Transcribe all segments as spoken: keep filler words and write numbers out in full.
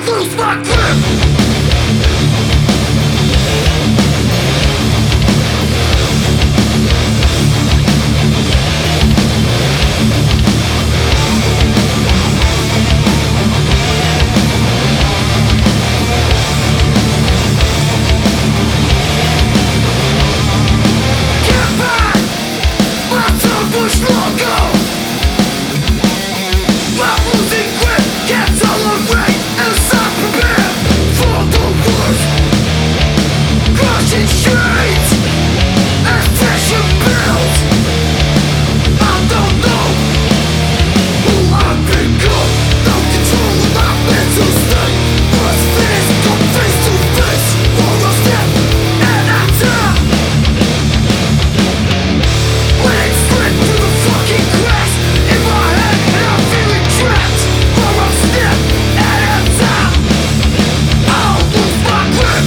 lose my grip. Get back! My tongue was long ago. I'm losing grip, can't tolerate inside, prepare for the worst. Crushing shades and pressure builds. I don't know who I've become. No control of my mental state. What's this? Come face to face for a step and I turn. Legs slip through the fucking cracks in my head and I'm feeling trapped for a step at a time. I'll lose my grip.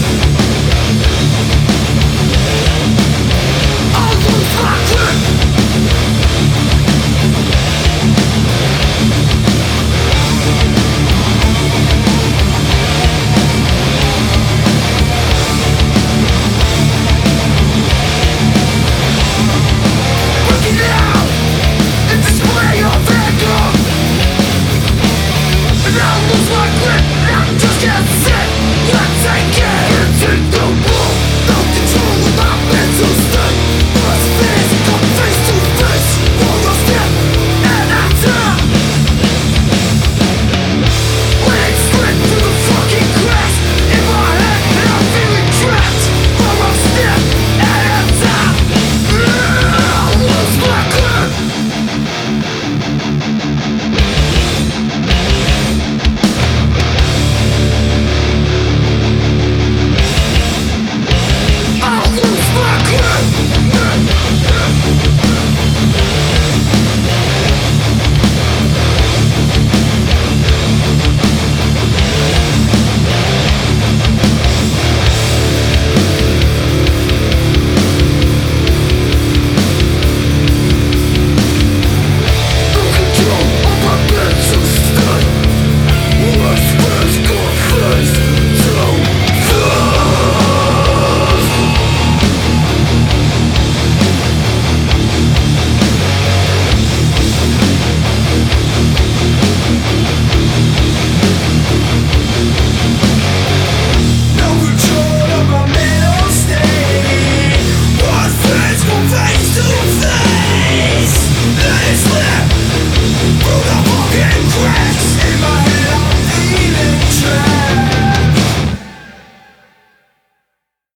I'll lose my grip. Working out in display of anger. And I'll lose my grip and I just can't sit. Let's take it. Can't take the bull.